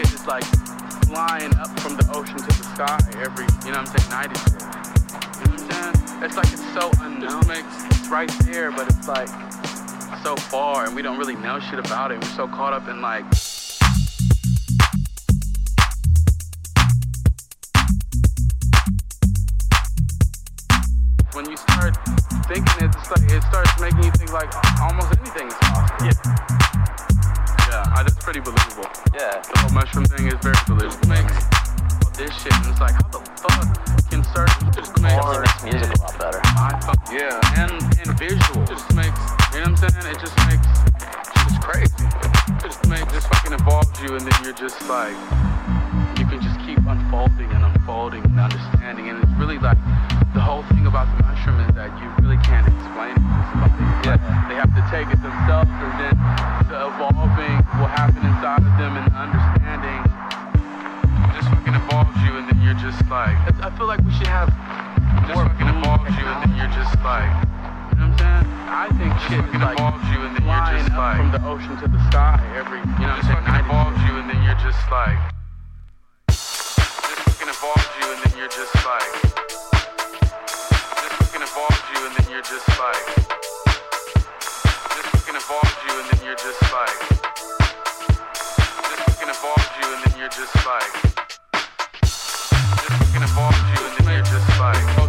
shit is like flying up from the ocean to the sky every, you know what I'm saying, night and shit. You know what I'm saying? It's like it's so unknown. It's right there, but it's like so far and we don't really know shit about it. We're so caught up in like when you start thinking it, it's like it starts making you think like almost anything is possible. Yeah, that's pretty believable. Yeah. The whole mushroom thing is very believable. It makes all this shit and it's like how the fuck can certain just make music a lot better. Yeah, and visual just makes, you know what I'm saying? It just makes it's crazy. It just fucking evolves you and then you're just like you can just keep unfolding and understanding and it's really like the whole thing about the mushroom is that you really can't explain it to somebody. Yeah. They have to take it themselves and then the evolving will happen inside of them and the understanding just fucking evolves you and then you're just like, I feel like we should have more fucking evolves you and then you're just like, you know what I'm saying? I think shit is like evolves you and then you're just like from the ocean to the sky every, you know what I'm saying? Evolves you and then you're just like, just fucking evolves you and then you're just like, evolves you and then you're just like just fucking evolves you and then you're just like just fucking evolves you and then you're just like just fucking evolves you and then you're just like